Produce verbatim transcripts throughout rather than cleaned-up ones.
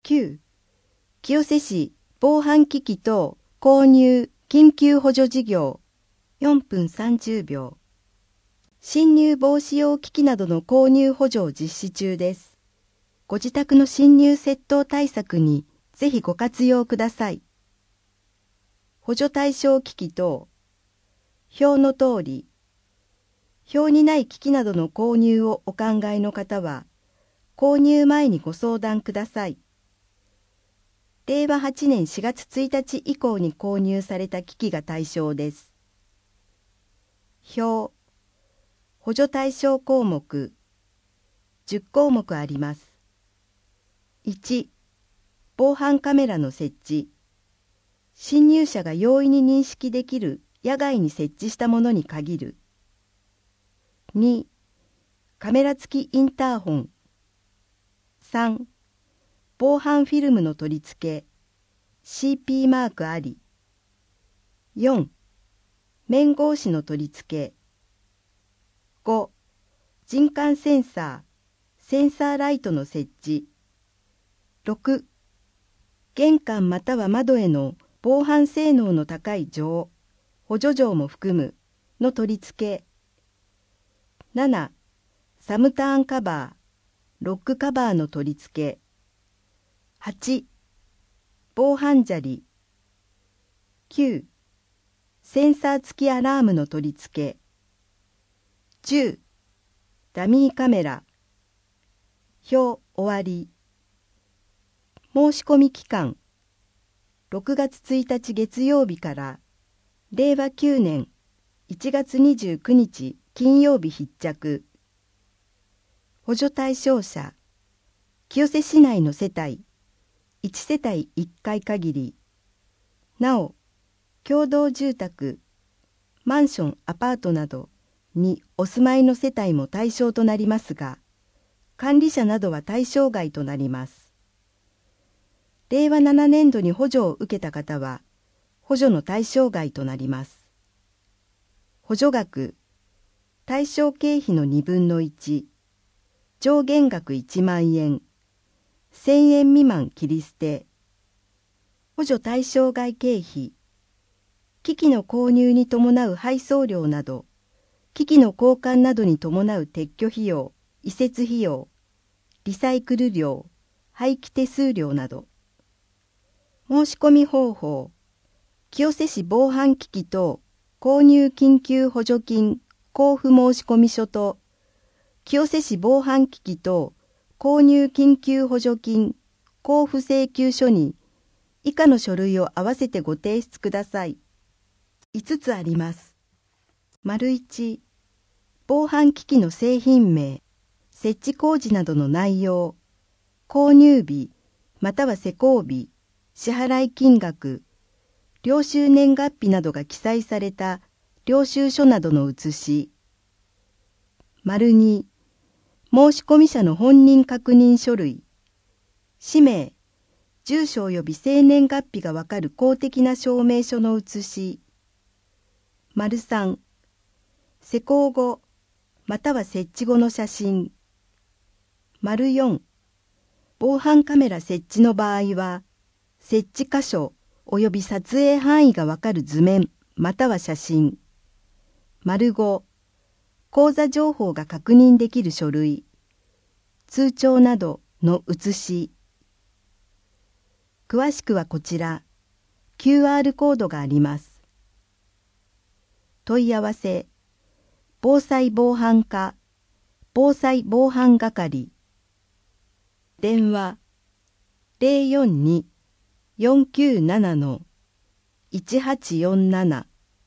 きゅう. 清瀬市防犯機器等購入緊急補助事業よんぷんさんじゅうびょう。侵入防止用機器などの購入補助を実施中です。ご自宅の侵入窃盗対策にぜひご活用ください。補助対象機器等。表の通り、表にない機器などの購入をお考えの方は、購入前にご相談ください。れいわはちねんしがつついたち以降に購入された機器が対象です。表、補助対象項目、じゅっこうもくあります。いち、防犯カメラの設置。侵入者が容易に認識できる野外に設置したものに限る。に、カメラ付きインターホン。さん、防犯フィルムの取り付け。シーピー マークあり。よん、面格子の取り付け。ご、人感センサー、センサーライトの設置。ろく、玄関または窓への防犯性能の高い錠、補助錠も含むの取り付け。なな、サムターンカバー、ロックカバーの取り付け。はち、防犯砂利。きゅう、センサー付きアラームの取り付け。じゅう、ダミーカメラ。表終わり。申し込み期間、ろくがつついたち月曜日かられいわきゅうねんいちがつにじゅうくにち金曜日必着。補助対象者、清瀬市内の世帯、いちせたいいっかい限り。なお、共同住宅、マンション、アパートなどにお住まいの世帯も対象となりますが、管理者などは対象外となります。れいわななねんどに補助を受けた方は、補助の対象外となります。補助額、対象経費のにぶんのいち、上限額いちまんえん、せんえん未満切り捨て。補助対象外経費、機器の購入に伴う配送料など、機器の交換などに伴う撤去費用、移設費用、リサイクル料、廃棄手数料など。申し込み方法、清瀬市防犯機器等購入緊急補助金交付申込書と、清瀬市防犯機器等購入緊急補助金交付請求書に以下の書類を合わせてご提出ください。いつつあります。丸いち、防犯機器の製品名、設置工事などの内容、購入日または施工日、支払い金額、領収年月日などが記載された領収書などの写し。丸に、申込者の本人確認書類、氏名、住所及び生年月日がわかる公的な証明書の写し。丸さん、施工後または設置後の写真。丸よん、防犯カメラ設置の場合は、設置箇所及び撮影範囲がわかる図面または写真。丸ご、口座情報が確認できる書類、通帳などの写し。詳しくはこちら、キューアール コードがあります。問い合わせ、防災防犯課、防災防犯係。電話、ゼロよんに よんきゅうなな いちはちよんなな。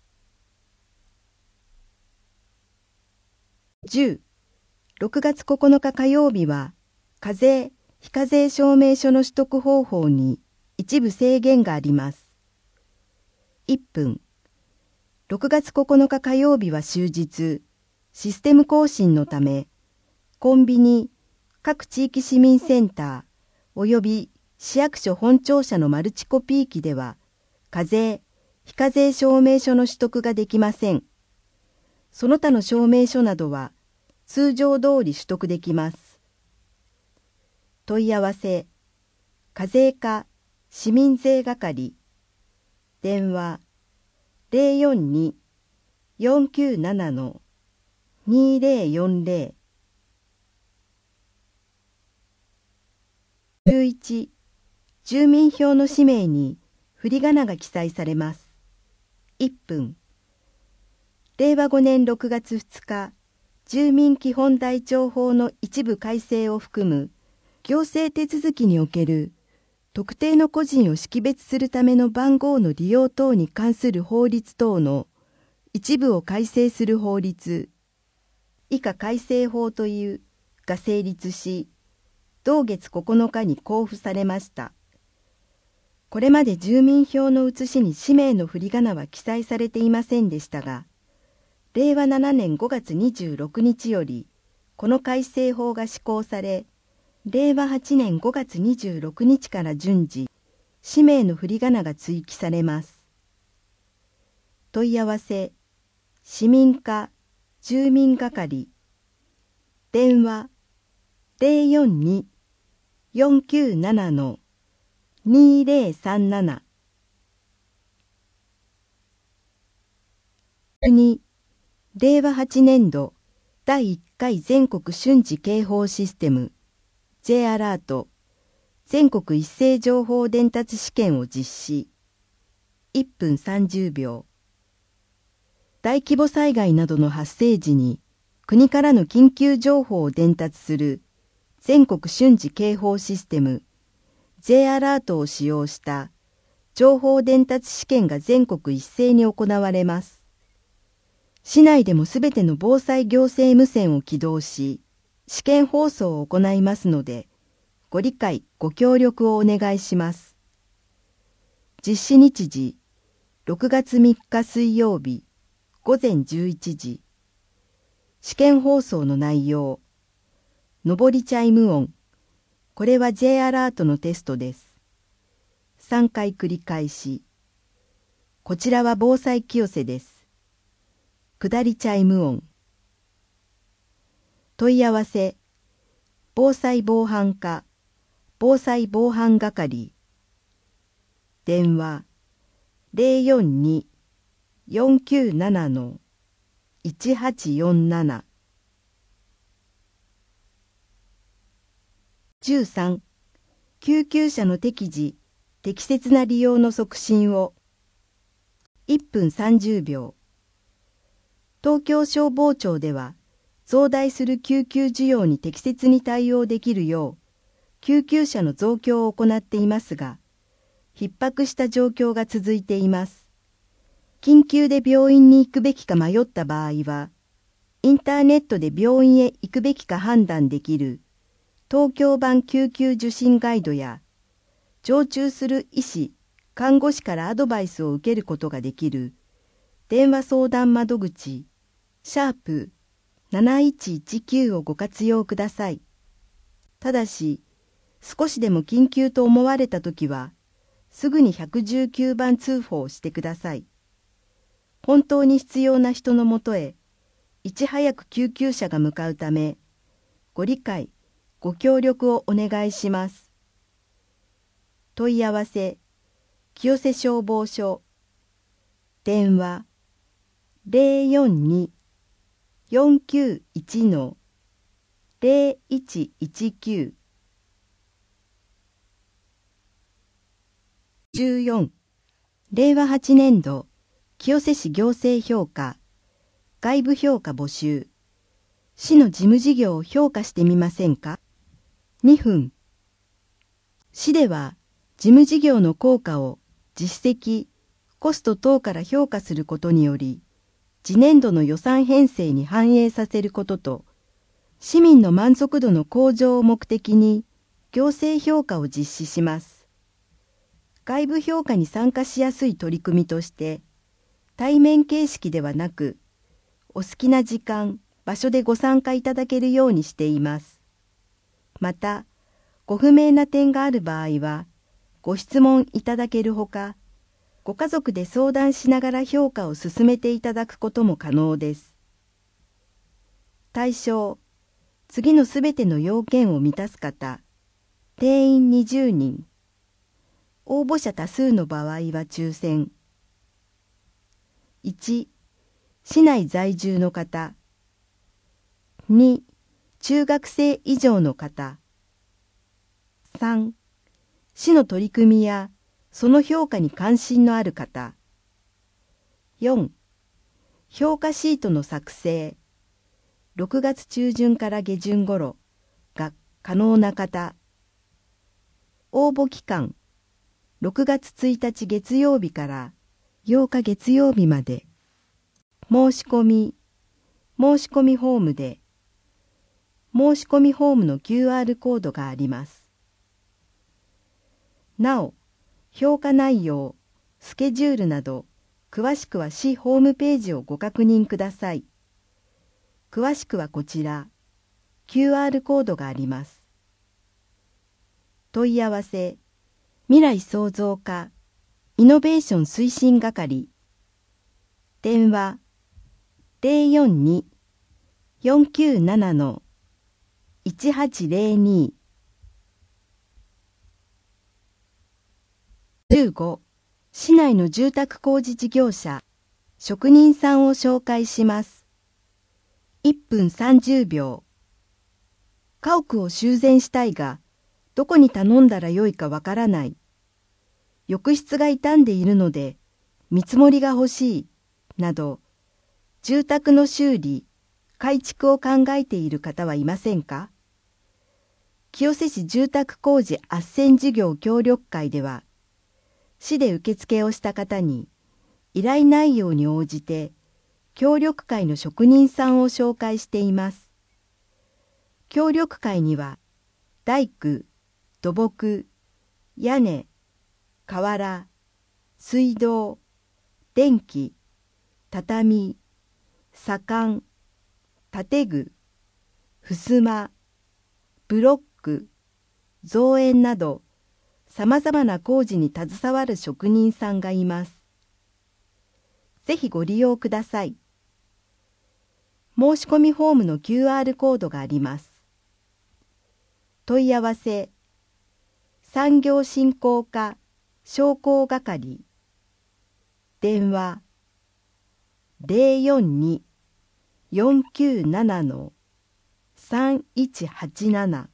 じゅう、ろくがつここのか火曜日は、課税・非課税証明書の取得方法に一部制限があります。いっぷん、ろくがつここのか火曜日は終日、システム更新のため、コンビニ、各地域市民センター、及び市役所本庁舎のマルチコピー機では、課税・非課税証明書の取得ができません。その他の証明書などは、通常通り取得できます。問い合わせ、 課税課市民税係電話 ゼロよんに よんきゅうなな にゼロよんゼロ じゅういち住民票の氏名に振り仮名が記載されます。いっぷんれいわごねんろくがつふつか住民基本台帳法の一部改正を含む行政手続きにおける特定の個人を識別するための番号の利用等に関する法律等の一部を改正する法律以下改正法というが成立し、同月ここのかに公布されました。これまで住民票の写しに氏名の振り仮名は記載されていませんでしたが、れいわななねんごがつにじゅうろくにちよりこの改正法が施行され、れいわはちねんごがつにじゅうろくにちから順次、氏名の振り仮名が追記されます。問い合わせ、市民課住民係電話 ゼロよんに よんきゅうなな にゼロさんなな にれいわはちねんどだいいっかい全国瞬時警報システム J アラート全国一斉情報伝達試験を実施いっぷんさんじゅうびょう大規模災害などの発生時に国からの緊急情報を伝達する全国瞬時警報システム J アラートを使用した情報伝達試験が全国一斉に行われます。市内でもすべての防災行政無線を起動し、試験放送を行いますので、ご理解、ご協力をお願いします。実施日時、ろくがつみっか水曜日、ごぜんじゅういちじ。試験放送の内容。上りチャイム音。これは J アラートのテストです。さんかい繰り返し。こちらは防災清瀬です。下りチャイム音。問い合わせ。防災防犯課、防災防犯係。電話。ゼロよんに よんきゅうなな いちはちよんなな。じゅうさん救急車の適時、適切な利用の促進をいっぷんさんじゅうびょう東京消防庁では増大する救急需要に適切に対応できるよう救急車の増強を行っていますが、逼迫した状況が続いています。緊急で病院に行くべきか迷った場合は、インターネットで病院へ行くべきか判断できる東京版救急受診ガイドや、常駐する医師、看護師からアドバイスを受けることができる電話相談窓口、シャープなないちいちきゅうをご活用ください。ただし、少しでも緊急と思われたときは、すぐにひゃくじゅうきゅうばん通報してください。本当に必要な人のもとへ、いち早く救急車が向かうため、ご理解、ご協力をお願いします。問い合わせ、清瀬消防署。電話、ゼロよんに よんきゅういち ゼロいちいちきゅう。じゅうよんれいわはちねんど清瀬市行政評価外部評価募集市の事務事業を評価してみませんか。にふん市では事務事業の効果を実績コスト等から評価することにより次年度の予算編成に反映させることと市民の満足度の向上を目的に行政評価を実施します。外部評価に参加しやすい取り組みとして、対面形式ではなく、お好きな時間、場所でご参加いただけるようにしています。また、ご不明な点がある場合は、ご質問いただけるほか、ご家族で相談しながら評価を進めていただくことも可能です。対象、次のすべての要件を満たす方、定員にじゅうにん、 応募者多数の場合は抽選。いち、市内在住の方。に、中学生以上の方。さん、市の取り組みやその評価に関心のある方。よん、評価シートの作成、ろくがつ中旬から下旬頃が可能な方。応募期間、ろくがつついたち月曜日からようか月曜日まで。申し込み、申し込みフォームで、申し込みフォームの キューアール コードがあります。なお、評価内容、スケジュールなど、詳しくは市ホームページをご確認ください。詳しくはこちら、キューアール コードがあります。問い合わせ、未来創造課、イノベーション推進係。電話、ゼロよんに よんきゅうなな いちはちゼロに。じゅうご、市内の住宅工事事業者、職人さんを紹介します。いっぷんさんじゅうびょう。家屋を修繕したいが、どこに頼んだらよいかわからない。浴室が傷んでいるので、見積もりが欲しい、など、住宅の修理、改築を考えている方はいませんか？清瀬市住宅工事斡旋事業協力会では、市で受付をした方に依頼内容に応じて協力会の職人さんを紹介しています。協力会には大工、土木、屋根、瓦、水道、電気、畳、左官、建具、襖、ブロック、造園などさまざまな工事に携わる職人さんがいます。ぜひご利用ください。申し込みフォームの キューアール コードがあります。問い合わせ、産業振興課商工係。電話、ゼロよんに よんきゅうなな さんいちはちなな。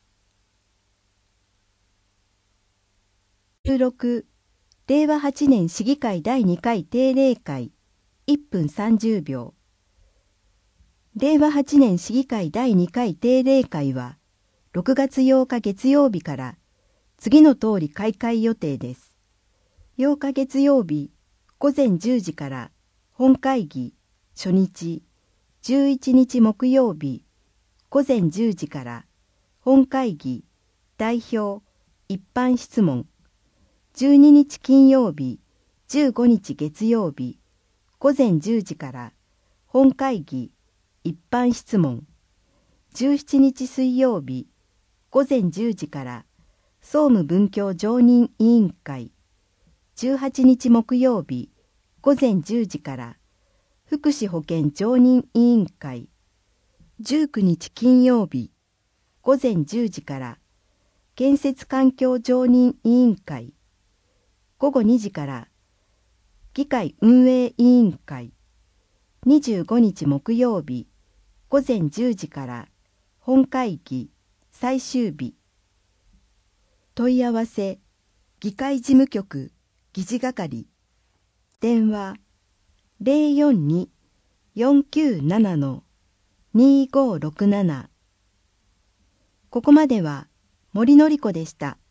じゅうろく、れいわはちねん市議会だいにかい定例会、いっぷんさんじゅうびょう。れいわはちねん市議会だいにかい定例会は、ろくがつようか月曜日から次の通り開会予定です。ようか月曜日、ごぜんじゅうじから本会議、初日、じゅういちにち木曜日、ごぜんじゅうじから本会議、代表、一般質問、じゅうににち金曜日、じゅうごにち月曜日、ごぜんじゅうじから本会議、一般質問、じゅうしちにち水曜日、ごぜんじゅうじから総務文教常任委員会、じゅうはちにち木曜日、ごぜんじゅうじから福祉保健常任委員会、じゅうくにち金曜日、ごぜんじゅうじから建設環境常任委員会、ごごにじから議会運営委員会、にじゅうごにち木曜日、ごぜんじゅうじから本会議最終日。問い合わせ、議会事務局議事係。電話、ゼロよんに よんきゅうなな にごろくなな。ここまでは森のり子でした。